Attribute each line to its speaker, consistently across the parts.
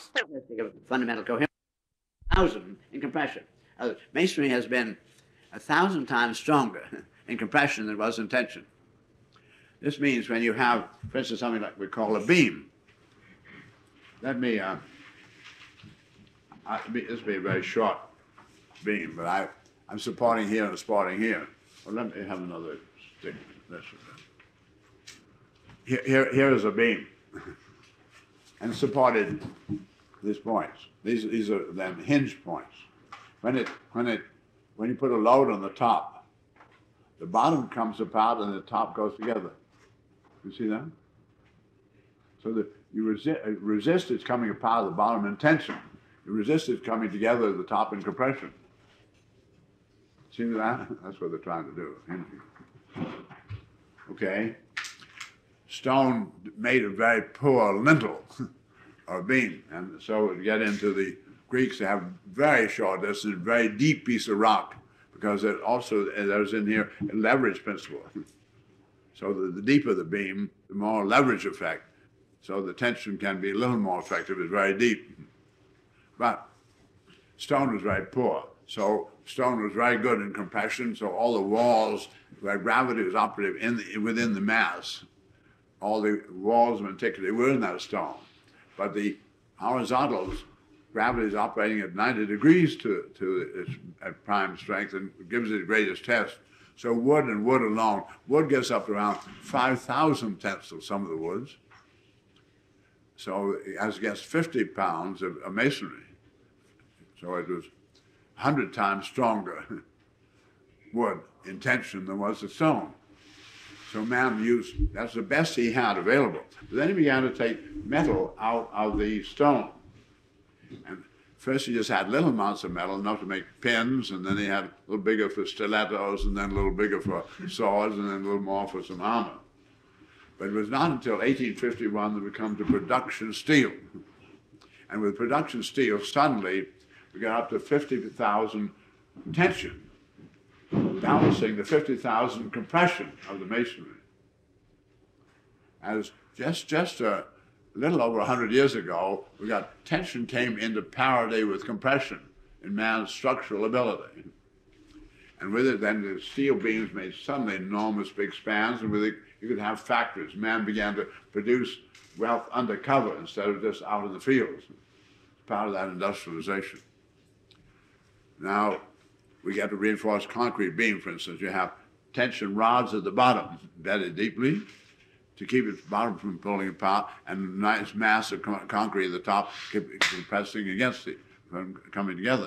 Speaker 1: fundamental coherence, 1,000 in compression. Masonry has been 1,000 times stronger in compression than it was in tension. This means when you have, for instance, something like we call a beam. Let me, this will be a very short beam, but I'm supporting here and supporting here. Well, let me have another stick. Here is a beam, and supported these points. These are then hinge points. When you put a load on the top, the bottom comes apart and the top goes together. You see that? So that you resist it's coming apart at the bottom in tension. You resist it's coming together at the top in compression. See that? That's what they're trying to do. Okay. Stone made a very poor lintel or beam, and so to get into the Greeks, they have very short distance, very deep piece of rock, because it also, there's in here a leverage principle. So the deeper the beam, the more leverage effect. So the tension can be a little more effective. It's very deep. But stone was very poor. So stone was very good in compression. So all the walls where gravity was operative within the mass, all the walls of antiquity were in that stone. But the horizontals, gravity is operating at 90 degrees to its at prime strength and gives it the greatest test. So wood and wood alone, wood gets up to around 5,000 tensile, some of the woods. So as against 50 pounds of masonry. So it was 100 times stronger wood in tension than was the stone. So man used, that's the best he had available. But then he began to take metal out of the stone. And first he just had little amounts of metal, enough to make pins, and then he had a little bigger for stilettos, and then a little bigger for swords, and then a little more for some armor. But it was not until 1851 that we come to production steel. And with production steel, suddenly we got up to 50,000 tension, balancing the 50,000 compression of the masonry. As just a little over 100 years ago, we got tension came into parity with compression in man's structural ability. And with it, then the steel beams made suddenly enormous big spans, and with it, you could have factories. Man began to produce wealth undercover instead of just out in the fields. It's part of that industrialization. Now, we get to reinforced concrete beam, for instance. You have tension rods at the bottom, embedded deeply, to keep its bottom from pulling apart, and a nice mass of concrete at the top compressing against it, from coming together.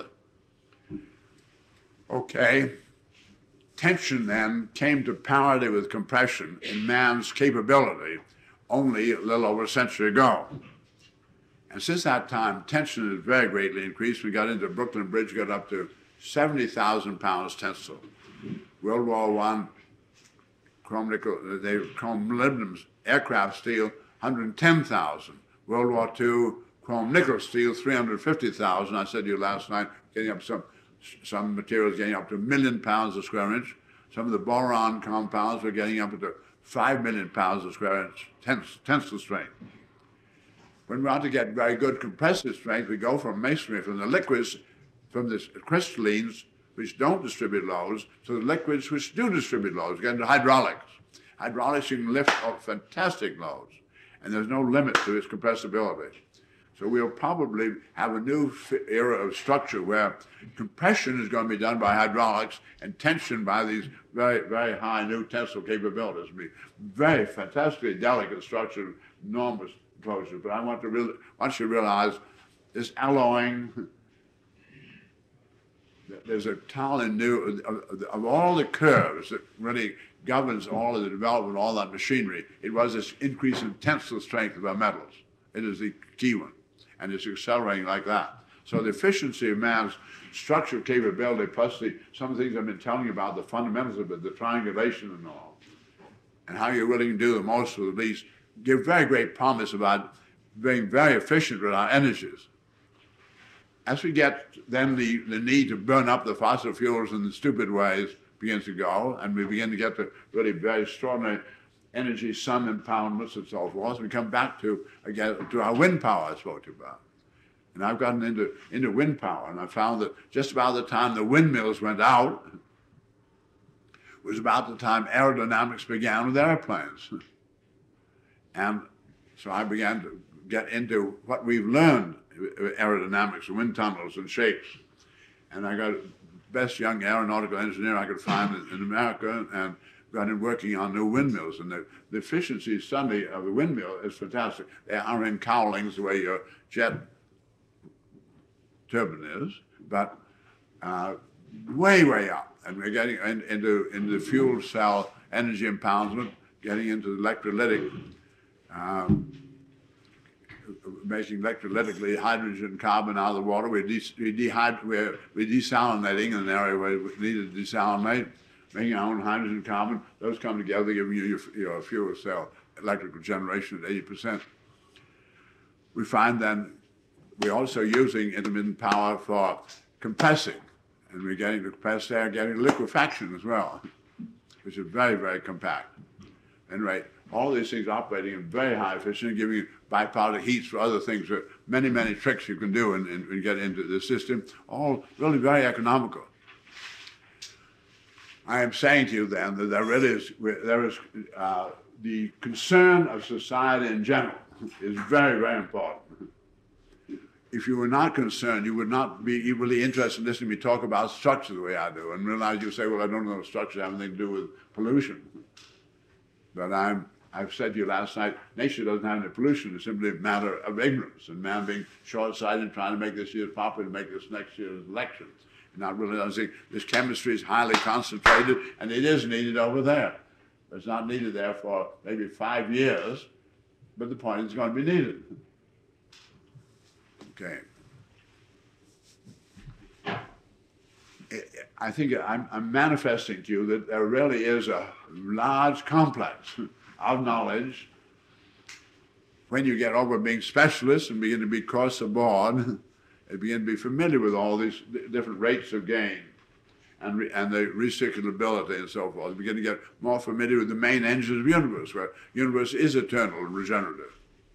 Speaker 1: Okay. Tension then came to parity with compression in man's capability only a little over a century ago. And since that time, tension has very greatly increased. We got into Brooklyn Bridge, got up to 70,000 pounds tensile. World War I, chrome molybdenum aircraft steel, 110,000. World War II, chrome nickel steel, 350,000. I said to you last night, getting up some materials getting up to 1 million pounds a square inch. Some of the boron compounds are getting up to 5 million pounds a square inch tensile strength. When we want to get very good compressive strength, we go from masonry, from the liquids, from the crystallines, which don't distribute loads, to the liquids which do distribute loads. We get into hydraulics. Hydraulics, you can lift fantastic loads, and there's no limit to its compressibility. So we'll probably have a new era of structure where compression is going to be done by hydraulics and tension by these very, very high new tensile capabilities. It'll be very fantastically delicate structure, enormous closure. But I want you to realize this alloying, there's a entirely new, of all the curves that really governs all of the development of all that machinery, it was this increase in tensile strength of our metals. It is the key one. And it's accelerating like that. So the efficiency of man's structural capability, plus some of the things I've been telling you about, the fundamentals of it, the triangulation and all, and how you're willing to do the most with the least, give very great promise about being very efficient with our energies. As we get then the need to burn up the fossil fuels in the stupid ways begins to go, and we begin to get the really very extraordinary energy, sun impoundments and so forth. We come back to, again, to our wind power I spoke to you about. And I've gotten into wind power, and I found that just about the time the windmills went out was about the time aerodynamics began with airplanes. And so I began to get into what we've learned, aerodynamics, wind tunnels and shapes. And I got the best young aeronautical engineer I could find in America, and got in working on new windmills. And the efficiency suddenly of the windmill is fantastic. They are in cowlings the way your jet turbine is, but way, way up. And we're getting into the fuel cell energy impoundment, getting into the electrolytic, making electrolytically hydrogen and carbon out of the water. We're desalinating in an area where we needed to desalinate, making our own hydrogen and carbon. Those come together, giving you your fuel cell electrical generation at 80%. We find then we're also using intermittent power for compressing, and we're getting the compressed air, getting liquefaction as well, which is very, very compact. Anyway, all these things operating in very high efficiency, giving you byproduct heats for other things. There are many, many tricks you can do and get into the system, all really very economical. I am saying to you then that there is the concern of society in general is very, very important. If you were not concerned, you would not be really interested in listening to me talk about structure the way I do, and realize you say, well, I don't know if structure has anything to do with pollution. But I've said to you last night, nature doesn't have any pollution. It's simply a matter of ignorance, and man being short-sighted, trying to make this year's popular, to make this next year's election. And not realizing this chemistry is highly concentrated, and it is needed over there. It's not needed there for maybe 5 years, but the point is it's going to be needed. Okay. I think I'm manifesting to you that there really is a large complex of knowledge. When you get over being specialists and begin to be across the board, and begin to be familiar with all these different rates of gain and the recirculability and so forth, you begin to get more familiar with the main engines of the universe, where the universe is eternal and regenerative.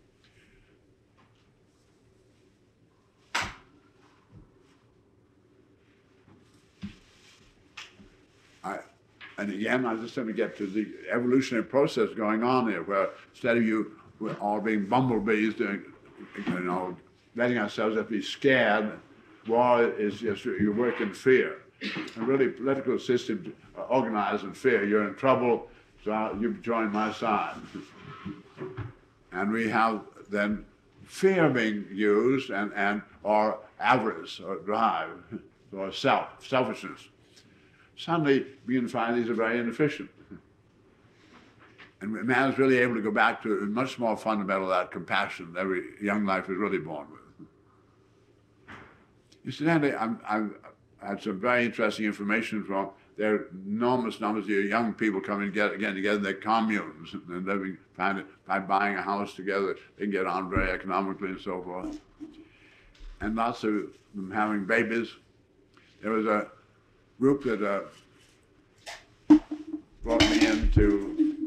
Speaker 1: And again, I just want to get to the evolutionary process going on here, where instead of you all being bumblebees, doing, letting ourselves be scared, war is just you work in fear. And really, political systems are organized in fear. You're in trouble, so you join my side. And we have then fear being used, or avarice, or drive, or selfishness. Suddenly, we can find these are very inefficient. And man is really able to go back to a much more fundamental that compassion that every young life is really born with. Incidentally, I've had some very interesting information from there are enormous numbers of young people coming together in their communes and living, by buying a house together, they can get on very economically and so forth. And lots of them having babies. There was a group that brought me in to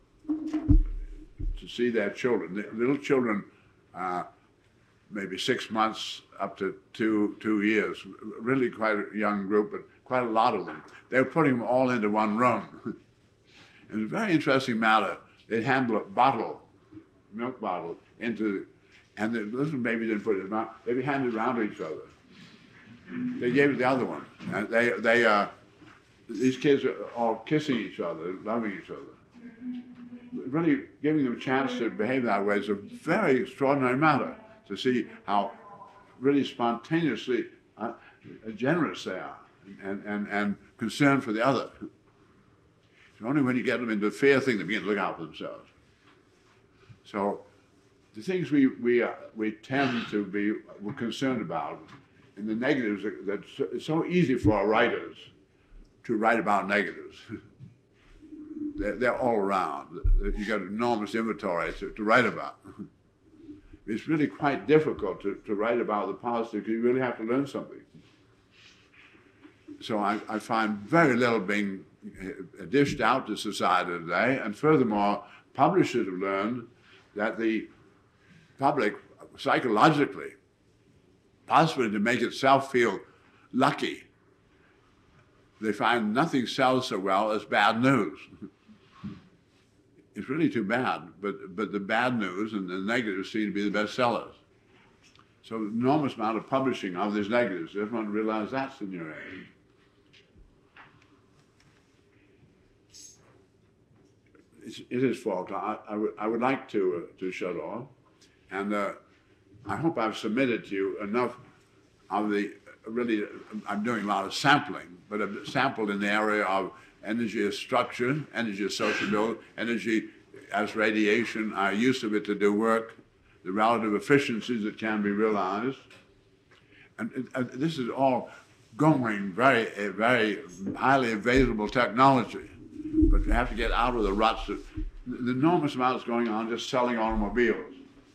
Speaker 1: see their children. The little children, maybe 6 months up to two years, really quite a young group, but quite a lot of them. They were putting them all into one room. It was a very interesting matter. They'd handle a milk bottle, and the little baby didn't put it in his mouth. They'd be handed around to each other. They gave it the other one. And these kids are all kissing each other, loving each other. Really giving them a chance to behave that way is a very extraordinary matter, to see how really spontaneously generous they are and concerned for the other. It's only when you get them into the fear thing they begin to look out for themselves. So the things we tend to be concerned about in the negatives, that it's so easy for our writers to write about negatives. They're all around. You got an enormous inventory to write about. It's really quite difficult to write about the positive, because you really have to learn something. So I find very little being dished out to society today, and furthermore, publishers have learned that the public psychologically possibly to make itself feel lucky. They find nothing sells so well as bad news. It's really too bad, but the bad news and the negatives seem to be the best sellers. So enormous amount of publishing of these negatives. Everyone realize that's in your age. It is 4 o'clock. I would like to shut off, and I hope I've submitted to you enough of the, really, I'm doing a lot of sampling, but I've sampled in the area of energy as structure, energy as sociability, energy as radiation, our use of it to do work, the relative efficiencies that can be realized. And this is all going very, very highly available technology. But you have to get out of the ruts. The enormous amounts going on just selling automobiles.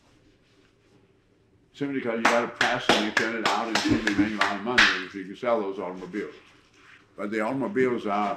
Speaker 1: Simply because you got a press and you turn it out and you can make a lot of money if you can sell those automobiles. But the automobiles are,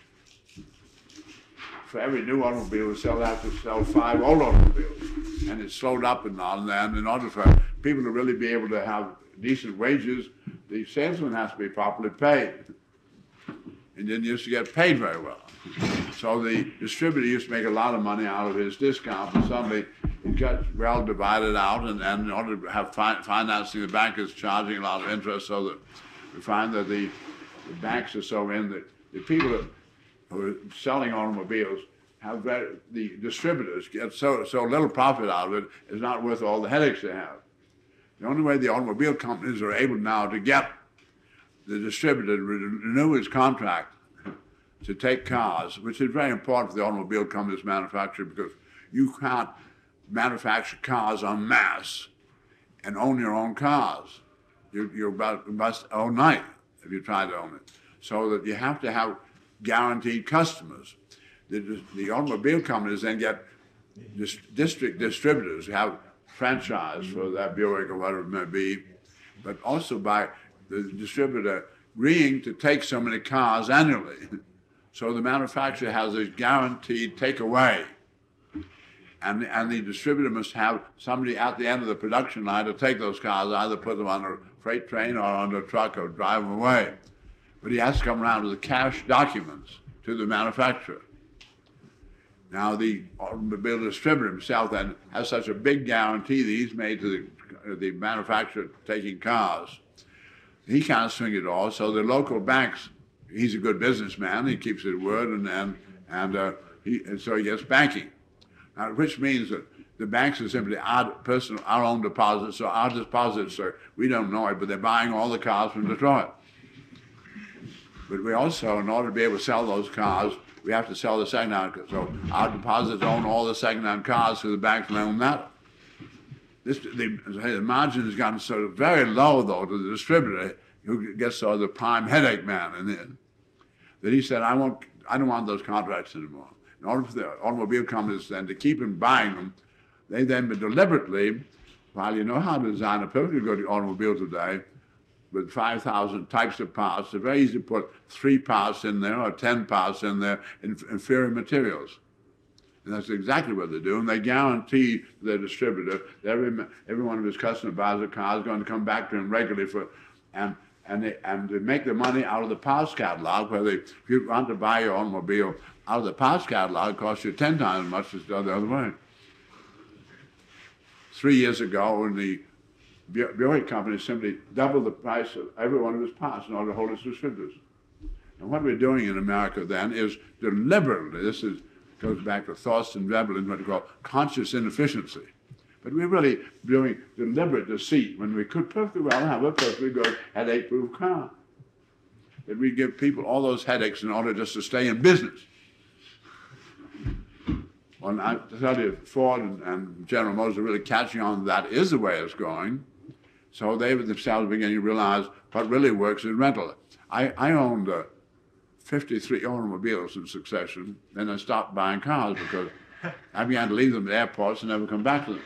Speaker 1: for every new automobile we sell, they have to sell 5 old automobiles. And it's slowed up and all that. And in order for people to really be able to have decent wages, the salesman has to be properly paid. And didn't used to get paid very well. So the distributor used to make a lot of money out of his discount, but suddenly it got well divided out, and in order to have financing, the bank is charging a lot of interest, so that we find that the banks are so in that the people who are selling automobiles have the distributors get so little profit out of it, it's not worth all the headaches they have. The only way the automobile companies are able now to get the distributor to renew his contract to take cars, which is very important for the automobile companies manufacturer, because you can't manufacture cars en masse and own your own cars. You must own night if you try to own it. So that you have to have guaranteed customers. The automobile companies then get district distributors who have franchise for that Buick or whatever it may be, but also by the distributor agreeing to take so many cars annually. So the manufacturer has a guaranteed takeaway. And the distributor must have somebody at the end of the production line to take those cars, either put them on a freight train or on a truck or drive them away. But he has to come around with the cash documents to the manufacturer. Now the automobile distributor himself then has such a big guarantee that he's made to the manufacturer taking cars. He can't swing it all, so the local banks, he's a good businessman, he keeps his word, and so he gets banking. Now, which means that the banks are simply our own deposits, so our deposits are, we don't know it, but they're buying all the cars from Detroit. But we also, in order to be able to sell those cars, we have to sell the second-hand cars. So our deposits own all the second-hand cars, so the banks don't own that. The margin has gotten sort of very low, though, to the distributor, who gets sort of the prime headache man in it, that he said, I don't want those contracts anymore. In order for the automobile companies then to keep him buying them, they then deliberately, while you know how to design a perfectly good automobile today, with 5,000 types of parts, it's very easy to put 3 parts in there or 10 parts in there in inferior materials. And that's exactly what they do, and they guarantee their distributor that every one of his customers buys a car is going to come back to him regularly and they make the money out of the parts catalog, where if you want to buy your automobile out of the parts catalog, it costs you 10 times as much as the other way. 3 years ago, when the Buick company simply doubled the price of every one of his parts in order to hold its distributors. And what we're doing in America then is deliberately, goes back to Thorsten Veblen, what we call conscious inefficiency. But we're really doing deliberate deceit when we could perfectly well have a perfectly good headache-proof car. That we give people all those headaches in order just to stay in business. Well, I tell you, Ford and General Motors are really catching on that is the way it's going. So they themselves beginning to realize what really works is rental. I owned 53 automobiles in succession, then I stopped buying cars because I began to leave them at airports and never come back to them.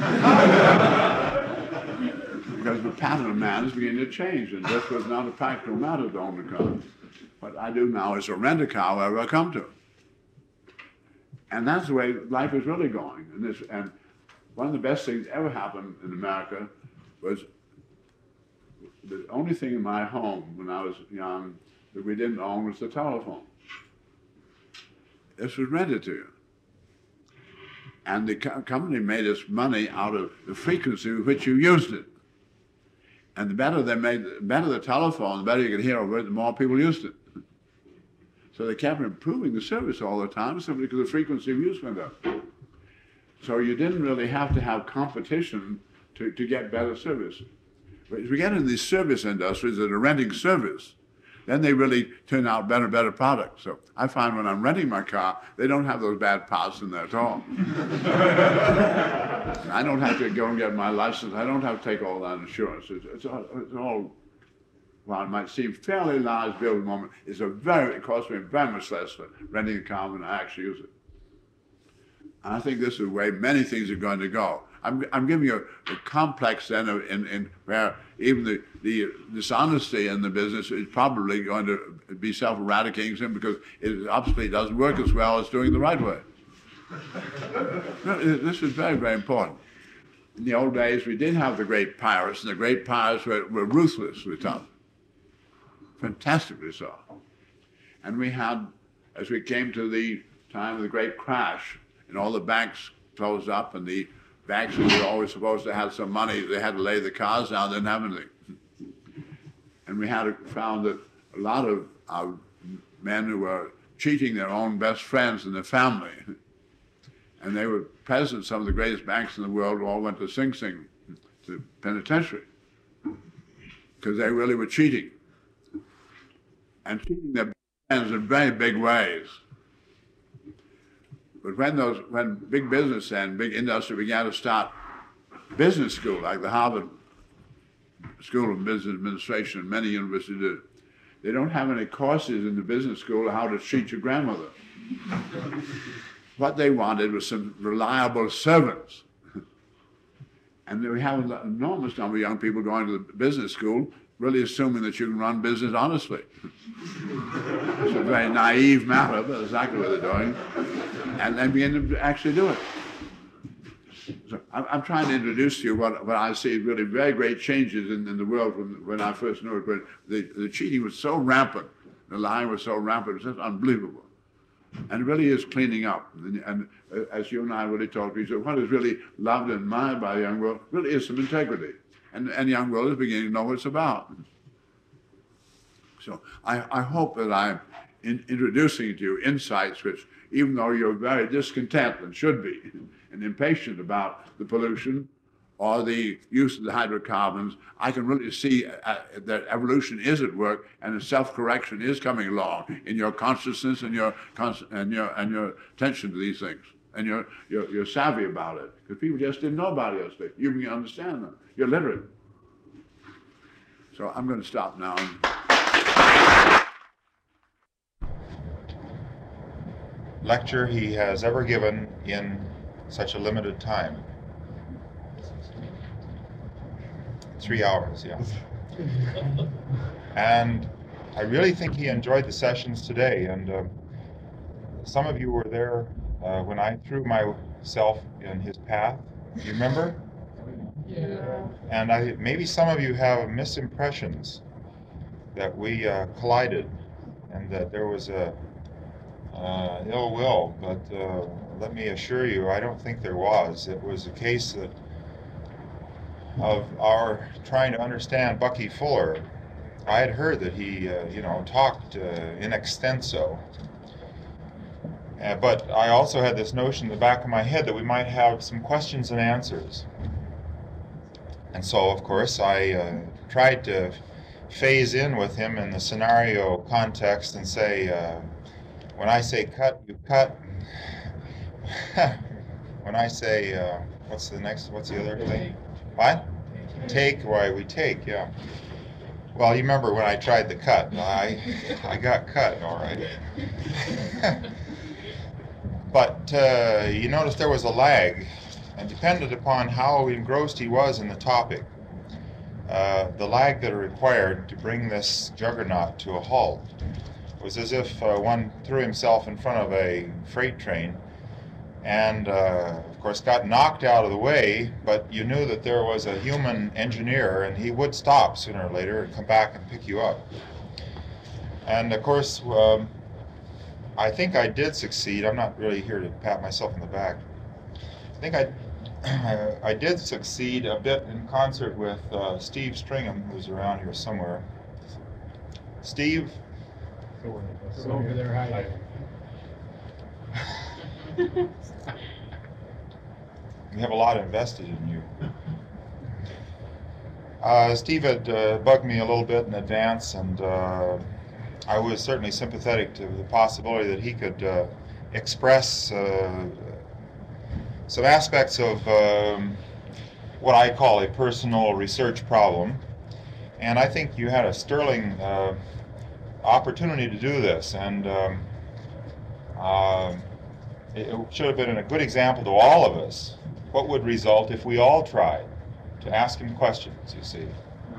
Speaker 1: Because the pattern of man is beginning to change, and this was not a practical matter to own a car. What I do now is to rent a car wherever I come to. And that's the way life is really going. And one of the best things that ever happened in America was the only thing in my home when I was young that we didn't own was the telephone. This was rented to you. And the company made its money out of the frequency with which you used it. And the better the telephone, the better you could hear over it, the more people used it. So they kept improving the service all the time simply because the frequency of use went up. So you didn't really have to have competition to get better service. But as we get into these service industries that are renting service, then they really turn out better products. So I find when I'm renting my car, they don't have those bad parts in there at all. I don't have to go and get my license. I don't have to take all that insurance. It's all, while it might seem fairly large bill at the moment, it costs me very much less for renting a car when I actually use it. And I think this is the way many things are going to go. I'm giving you a complex then in where even the dishonesty in the business is probably going to be self-eradicating because it obviously doesn't work as well as doing the right way. This is very, very important. In the old days, we did have the great pirates, and the great pirates were ruthless with us. Fantastically so. And we had, as we came to the time of the great crash, and all the banks closed up, and the banks who were always supposed to have some money, they had to lay the cars down, they didn't have anything. And we found that a lot of men who were cheating their own best friends and their family, and they were presidents of some of the greatest banks in the world, who all went to Sing Sing, to penitentiary, because they really were cheating. And cheating their friends in very big ways. But when big business and big industry began to start business school, like the Harvard School of Business Administration and many universities do, they don't have any courses in the business school on how to treat your grandmother. What they wanted was some reliable servants. And we have an enormous number of young people going to the business school really assuming that you can run business honestly. It's a very naive matter, but exactly what they're doing. And then begin to actually do it. So I'm trying to introduce to you what I see really very great changes in the world from when I first knew it. When the cheating was so rampant, the lying was so rampant, it was just unbelievable. And it really is cleaning up. And as you and I really talked to each other, what is really loved and admired by the young world really is some integrity. And the young world is beginning to know what it's about. So I hope that I'm introducing to you insights which, even though you're very discontent and should be, and impatient about the pollution or the use of the hydrocarbons, I can really see that evolution is at work and the self-correction is coming along in your consciousness and your attention to these things. And you're savvy about it, because people just didn't know about it yesterday. You can understand them. You're literate. So I'm going to stop now.
Speaker 2: Lecture he has ever given in such a limited time. 3 hours, yeah. And I really think he enjoyed the sessions today, and some of you were there when I threw myself in his path. Do you remember? Yeah. And maybe some of you have misimpressions that we collided and that there was a ill will, but let me assure you, I don't think there was. It was a case of our trying to understand Bucky Fuller. I had heard that he, talked in extenso. But I also had this notion in the back of my head that we might have some questions and answers. And so, of course, I tried to phase in with him in the scenario context and say, when I say cut, you cut. When I say, what's the other thing? What? Take, why we take, yeah. Well, you remember when I tried the cut. I got cut, all right. But you notice there was a lag, and depended upon how engrossed he was in the topic, the lag that it required to bring this juggernaut to a halt was as if one threw himself in front of a freight train, and of of course, got knocked out of the way, but you knew that there was a human engineer, and he would stop sooner or later and come back and pick you up. And of course, I think I did succeed. I'm not really here to pat myself on the back. I think I did succeed a bit in concert with Steve Stringham, who's around here somewhere. Steve?
Speaker 3: So over there hiding.
Speaker 2: We have a lot invested in you. Steve had bugged me a little bit in advance, and I was certainly sympathetic to the possibility that he could express some aspects of what I call a personal research problem. And I think you had a sterling opportunity to do this, and it should have been a good example to all of us what would result if we all tried to ask him questions, you see.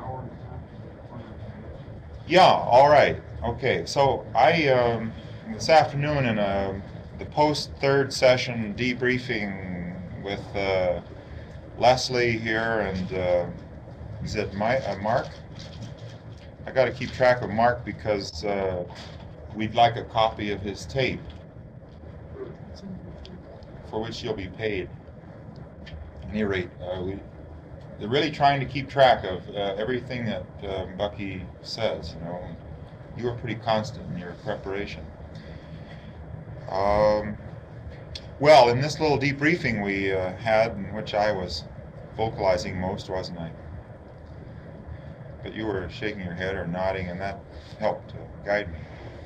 Speaker 2: Yeah, all right. Okay, so I, this afternoon in the post-third session debriefing with Leslie here and, is it Mark? I got to keep track of Mark because we'd like a copy of his tape for which you'll be paid. At any rate, they're really trying to keep track of everything that Bucky says, you know. You were pretty constant in your preparation. Well, in this little debriefing we had, in which I was vocalizing most, wasn't I? But you were shaking your head or nodding, and that helped to guide me.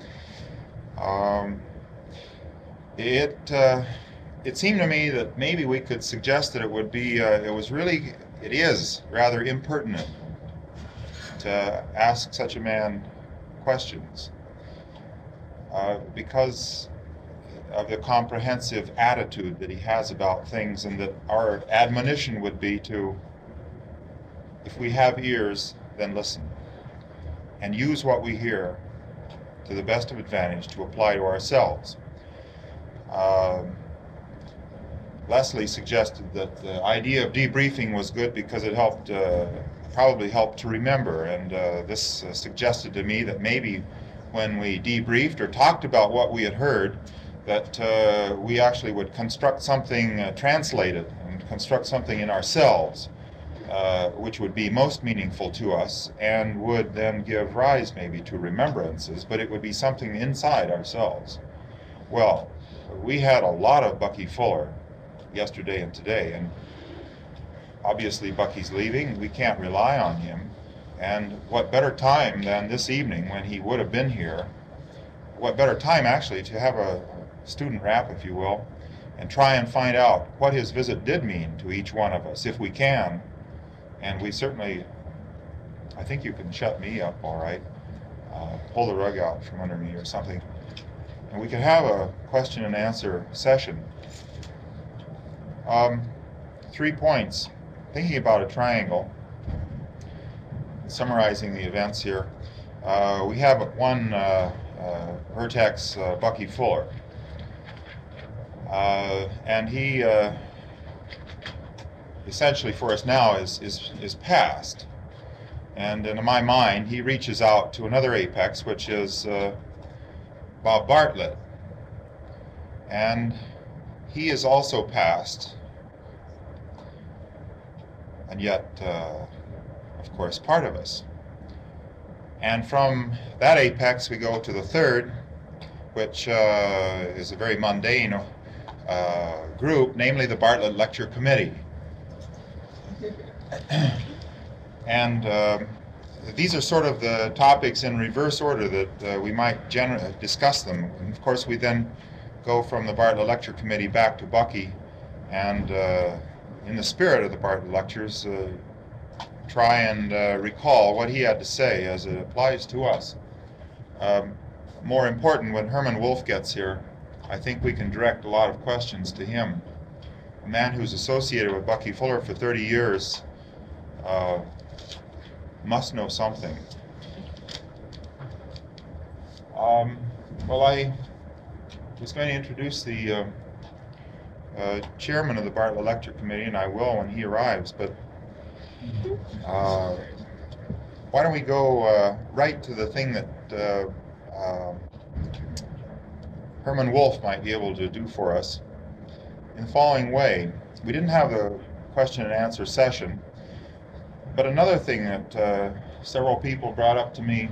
Speaker 2: It seemed to me that maybe we could suggest that it would be, it is rather impertinent to ask such a man questions because of the comprehensive attitude that he has about things, and that our admonition would be to, if we have ears, then listen and use what we hear to the best of advantage to apply to ourselves. Leslie suggested that the idea of debriefing was good because it helped, probably helped to remember, and this suggested to me that maybe when we debriefed or talked about what we had heard, that we actually would construct something translated and construct something in ourselves which would be most meaningful to us and would then give rise maybe to remembrances, but it would be something inside ourselves. Well, we had a lot of Bucky Fuller yesterday and today, and obviously Bucky's leaving. We can't rely on him, and what better time than this evening when he would have been here, what better time actually to have a student rap, if you will, and try and find out what his visit did mean to each one of us, if we can. And we certainly, I think you can shut me up all right, pull the rug out from under me or something, and we could have a question and answer session. 3 points. Thinking about a triangle, summarizing the events here. We have one Vertex Bucky Fuller, and he essentially for us now is past, and in my mind he reaches out to another apex, which is Bob Bartlett, and he is also past, and yet of course part of us. And from that apex we go to the third, which is a very mundane group, namely the Bartlett Lecture Committee. And these are sort of the topics in reverse order that we might discuss them. And of course we then go from the Bartlett Lecture Committee back to Bucky, and in the spirit of the Bartlett Lectures, try and recall what he had to say as it applies to us. More important, when Herman Wolf gets here, I think we can direct a lot of questions to him. A man who's associated with Bucky Fuller for 30 years must know something. Well, I was going to introduce the chairman of the Bartlett Lecture Committee, and I will when he arrives. But why don't we go right to the thing that Herman Wolf might be able to do for us in the following way. We didn't have the question and answer session, but another thing that several people brought up to me,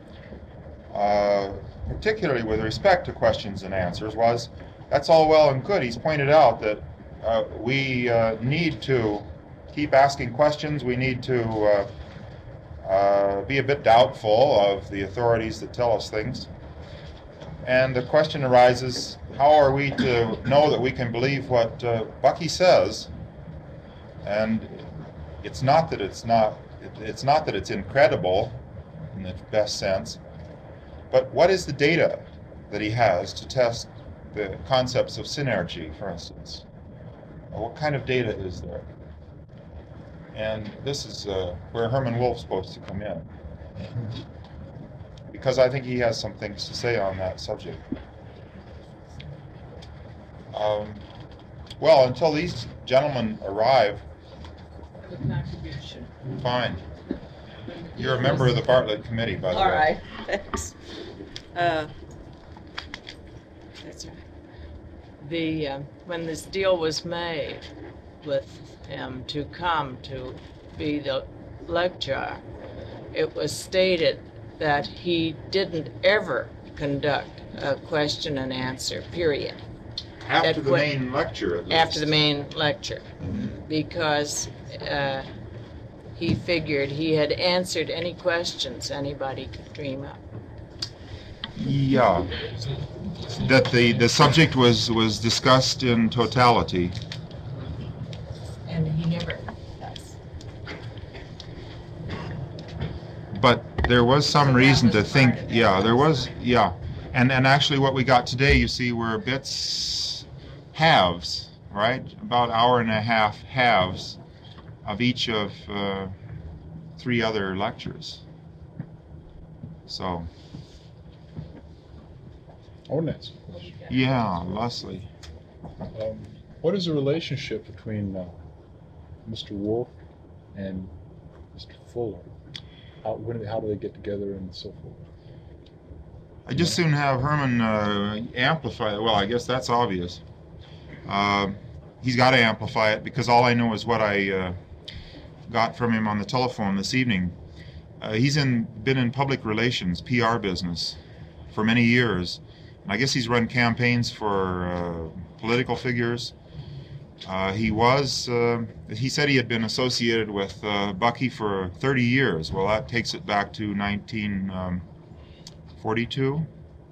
Speaker 2: particularly with respect to questions and answers, was that's all well and good. He's pointed out that we need to keep asking questions. We need to be a bit doubtful of the authorities that tell us things. And the question arises, how are we to know that we can believe what Bucky says? And it's not that it's incredible in the best sense, but what is the data that he has to test the concepts of synergy, for instance? What kind of data is there? And this is where Herman Wolf's supposed to come in, because I think he has some things to say on that subject. Well, until these gentlemen arrive, fine. You're a member of the Bartlett Committee, by the way.
Speaker 4: All right, thanks. That's right. When this deal was made with him to come to be the lecturer, it was stated that he didn't ever conduct a question and answer, period.
Speaker 2: After the main lecture, at least.
Speaker 4: After the main lecture, because he figured he had answered any questions anybody could dream up.
Speaker 2: Yeah, that the subject was discussed in totality.
Speaker 4: And he never does.
Speaker 2: But there was some reason to think, and actually what we got today, you see, were bits, halves, right? About hour and a half halves of each of 3 other lectures. So.
Speaker 3: I want to ask a question.
Speaker 2: Yeah, Leslie.
Speaker 3: What is the relationship between Mr. Wolf and Mr. Fuller? How do they get together and so forth?
Speaker 2: I just soon have Herman amplify it. Well, I guess that's obvious. He's got to amplify it because all I know is what I got from him on the telephone this evening. He's been in public relations, PR business, for many years. I guess he's run campaigns for political figures. He said he had been associated with Bucky for 30 years. Well, that takes it back to 1942.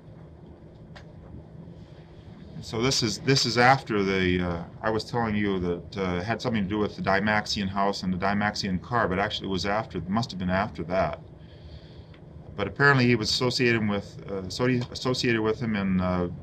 Speaker 2: So this is after I was telling you that it had something to do with the Dymaxion house and the Dymaxion car, but actually it must have been after that. But apparently he was associated with him in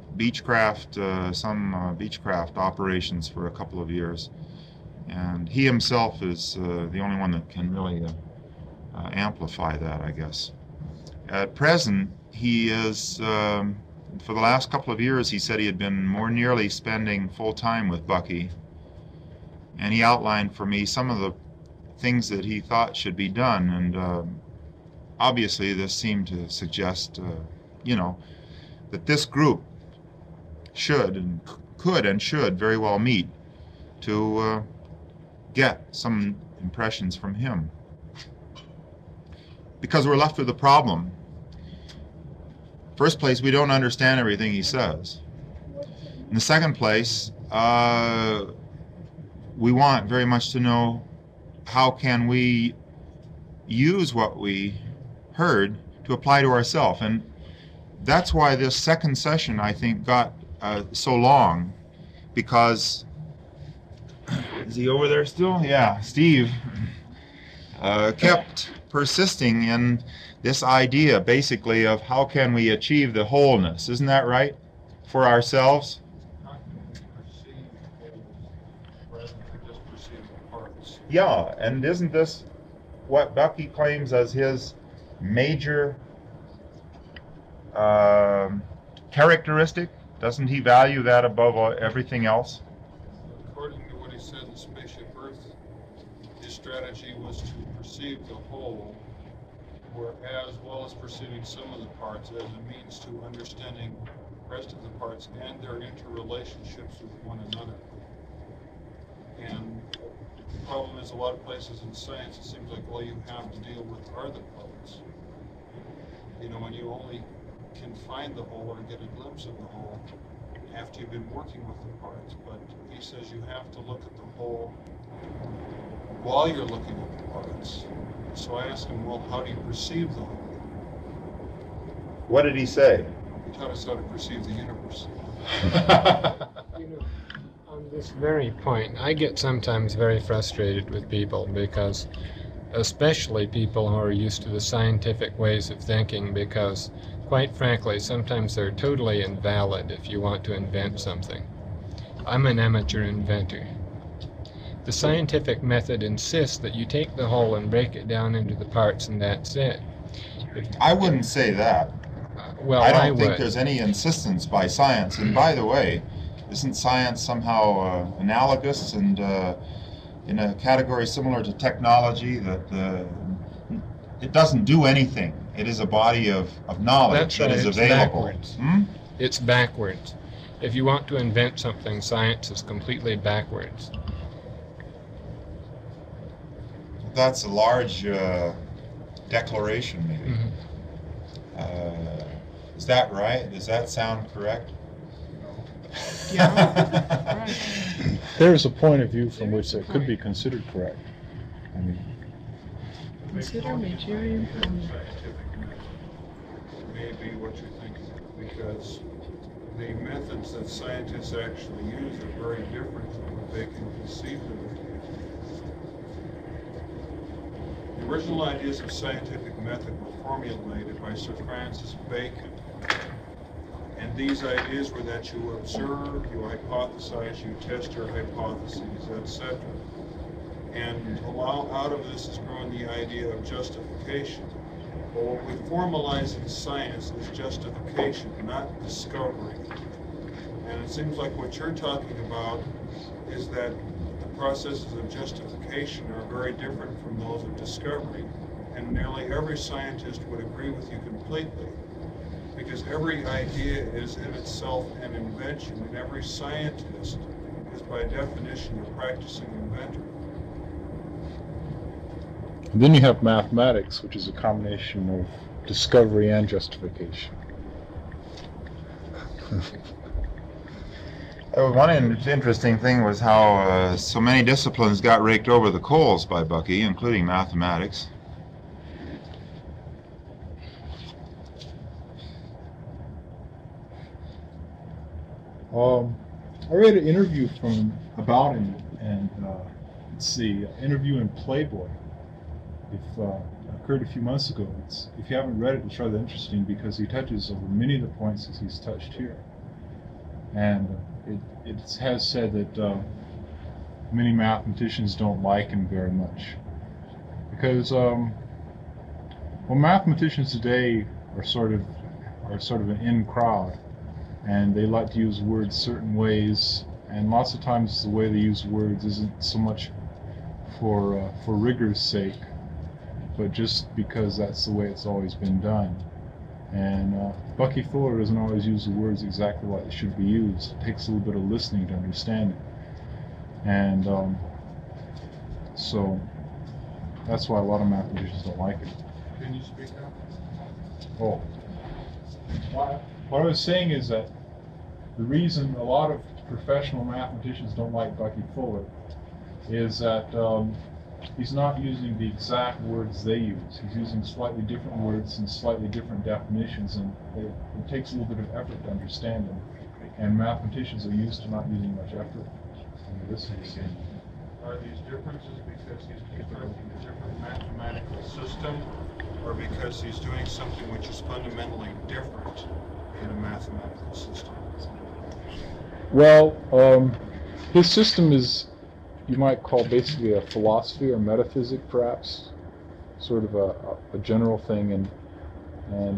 Speaker 2: some Beechcraft operations for a couple of years, and he himself is the only one that can really amplify that, I guess. At present, he is for the last couple of years. He said he had been more nearly spending full time with Bucky, and he outlined for me some of the things that he thought should be done, and obviously, this seemed to suggest, that this group should and could and should very well meet to get some impressions from him. Because we're left with a problem. First place, we don't understand everything he says. In the second place, we want very much to know how can we use what we heard to apply to ourselves, and that's why this second session, I think, got so long, because is he over there still? Yeah, Steve kept persisting in this idea, basically, of how can we achieve the wholeness, isn't that right, for ourselves? Yeah, and isn't this what Bucky claims as his major characteristic? Doesn't he value that above everything else?
Speaker 5: strategy was to perceive the whole, as well as perceiving some of the parts, as a means to understanding the rest of the parts and their interrelationships with one another. And the problem is, a lot of places in science, it seems like all you have to deal with are the parts. You know, and you only can find the whole or get a glimpse of the whole after you've been working with the parts. But he says you have to look at the whole while you're looking at the parts. So I asked him, well, how do you perceive the whole?
Speaker 2: What did he say?
Speaker 5: He taught us how to perceive the universe.
Speaker 6: You know, on this very point, I get sometimes very frustrated with people because, especially people who are used to the scientific ways of thinking, because, quite frankly, sometimes they're totally invalid if you want to invent something. I'm an amateur inventor. The scientific method insists that you take the whole and break it down into the parts and that's it.
Speaker 2: I wouldn't say that.
Speaker 6: Well,
Speaker 2: I
Speaker 6: I
Speaker 2: don't think
Speaker 6: would.
Speaker 2: there's any insistence by science. And by the way, isn't science somehow analogous and in a category similar to technology, that it doesn't do anything? It is a body of knowledge
Speaker 6: That's
Speaker 2: that
Speaker 6: right,
Speaker 2: is
Speaker 6: it's
Speaker 2: available.
Speaker 6: backwards.
Speaker 2: Hmm?
Speaker 6: It's backwards. If you want to invent something, science is completely backwards.
Speaker 2: That's a large declaration, maybe.
Speaker 6: Mhm.
Speaker 2: Is that right? Does that sound correct?
Speaker 6: Yeah, right.
Speaker 3: There's a point of view from which that could be considered correct. I mean,
Speaker 4: Consider material from
Speaker 5: May be what you're thinking, because the methods that scientists actually use are very different from what they can conceive of. The original ideas of scientific method were formulated by Sir Francis Bacon. And these ideas were that you observe, you hypothesize, you test your hypotheses, etc. And out of this is growing the idea of justification. But what we formalize in science is justification, not discovery. And it seems like what you're talking about is that the processes of justification are very different from those of discovery. And nearly every scientist would agree with you completely, because every idea is in itself an invention, and every scientist is by definition a practicing inventor.
Speaker 3: and then you have mathematics, which is a combination of discovery and justification.
Speaker 2: One interesting thing was how so many disciplines got raked over the coals by Bucky, including mathematics.
Speaker 3: I read an interview about him, and let's see, an interview in Playboy. Occurred a few months ago. If you haven't read it, it's rather interesting because he touches over many of the points that he's touched here, and it has said that many mathematicians don't like him very much because mathematicians today are sort of an in crowd, and they like to use words certain ways, and lots of times the way they use words isn't so much for rigor's sake, but just because that's the way it's always been done. And Bucky Fuller doesn't always use the words exactly like they should be used. It takes a little bit of listening to understand it. And so that's why a lot of mathematicians don't like it.
Speaker 5: Can you speak up?
Speaker 3: Oh. What I was saying is that the reason a lot of professional mathematicians don't like Bucky Fuller is that he's not using the exact words they use. He's using slightly different words and slightly different definitions, and it takes a little bit of effort to understand them. And mathematicians are used to not using much effort.
Speaker 5: Are these differences because he's constructing a different mathematical system, or because he's doing something which is fundamentally different in a mathematical system?
Speaker 3: Well, his system is, you might call basically a philosophy or metaphysic, perhaps, sort of a general thing, and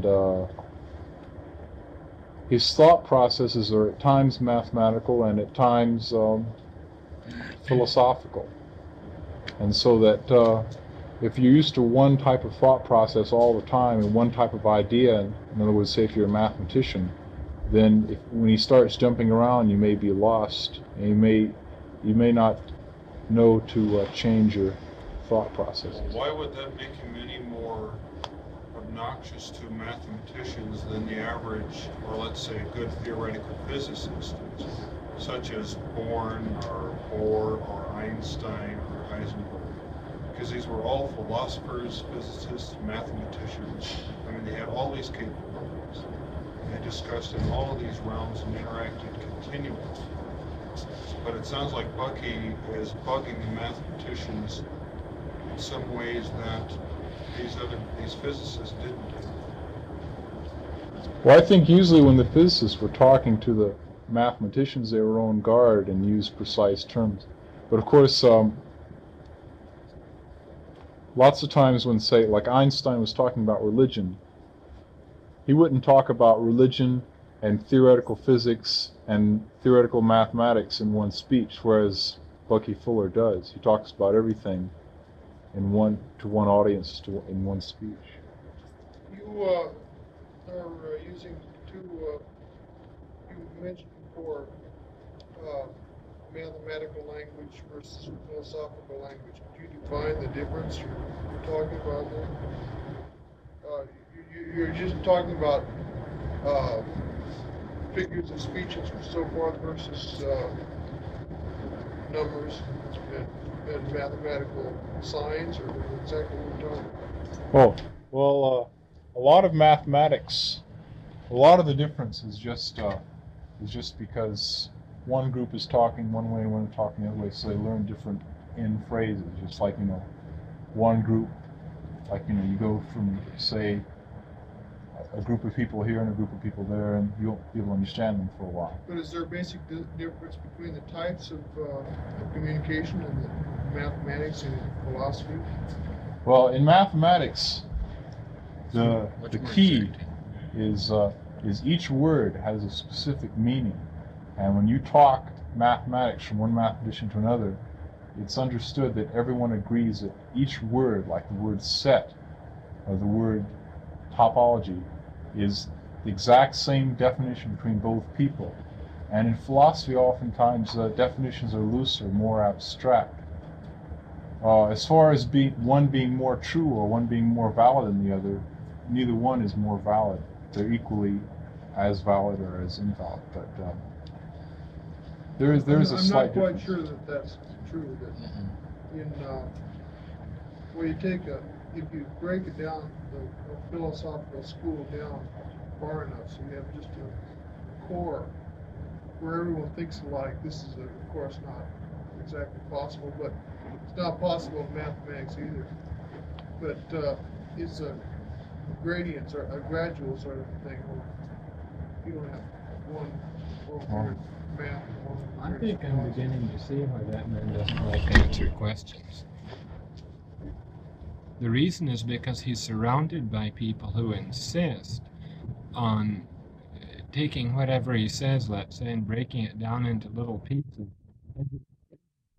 Speaker 3: his thought processes are at times mathematical and at times philosophical. And so that if you're used to one type of thought process all the time and one type of idea, in other words, say if you're a mathematician, then when he starts jumping around, you may be lost, and you may not know to change your thought processes.
Speaker 5: Why would that make him any more obnoxious to mathematicians than the average, or let's say a good theoretical physicist, such as Born or Bohr or Einstein or Heisenberg? Because these were all philosophers, physicists, mathematicians. I mean, they had all these capabilities. They discussed in all of these realms and interacted continually. But it sounds like Bucky is bugging the mathematicians in some ways that these physicists didn't do.
Speaker 3: Well, I think usually when the physicists were talking to the mathematicians, they were on guard and used precise terms. But of course, lots of times when, say, like Einstein was talking about religion, he wouldn't talk about religion and theoretical physics and theoretical mathematics in one speech, whereas Bucky Fuller does. He talks about everything in one audience in one speech.
Speaker 7: You are using two, you mentioned before, mathematical language versus philosophical language. Could you define the difference you're talking about there? You're just talking about figures of speech and so forth versus numbers and mathematical signs, or exactly what you're talking about?
Speaker 3: Oh, well, a lot of mathematics, a lot of the difference is just because one group is talking one way and one is talking the other way, so they learn different end phrases. Just like, one group, like, you go from, say, a group of people here and a group of people there, and you won't be able to understand them for a while.
Speaker 7: But is there a basic difference between the types of communication and the mathematics and philosophy?
Speaker 3: Well, in mathematics, the key is each word has a specific meaning, and when you talk mathematics from one mathematician to another, it's understood that everyone agrees that each word, like the word set or the word topology, is the exact same definition between both people. And in philosophy, oftentimes definitions are looser, more abstract. As far as one being more true or one being more valid than the other, neither one is more valid. They're equally as valid or as invalid. But there is a slight difference.
Speaker 7: I'm not quite sure that that's true. That if you break it down, the philosophical school down far enough, so you have just a core where everyone thinks alike. This is, of course, not exactly possible, but it's not possible in mathematics either. But it's a gradient or a gradual sort of thing. You don't have one word math.
Speaker 6: I think I'm beginning to see why that man doesn't like to answer questions. The reason is because he's surrounded by people who insist on taking whatever he says, let's say, and breaking it down into little pieces.